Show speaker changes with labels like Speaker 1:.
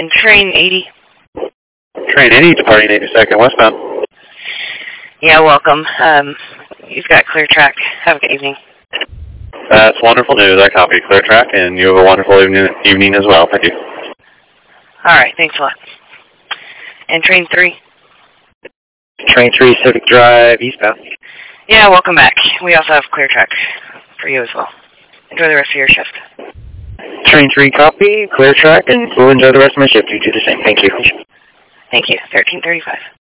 Speaker 1: And train 80.
Speaker 2: Train 80, departing 82nd westbound.
Speaker 1: Yeah, welcome. You've got clear track. Have a good evening.
Speaker 2: That's wonderful news. I copy. Clear track, and you have a wonderful evening as well. Thank you.
Speaker 1: All right, thanks a lot. And train 3.
Speaker 3: Train 3, Civic Drive, eastbound.
Speaker 1: Yeah, welcome back. We also have clear track for you as well. Enjoy the rest of your shift.
Speaker 3: Train 3, copy, clear track, and we'll enjoy the rest of my shift. You do the same. Thank you.
Speaker 1: Thank you. 1335.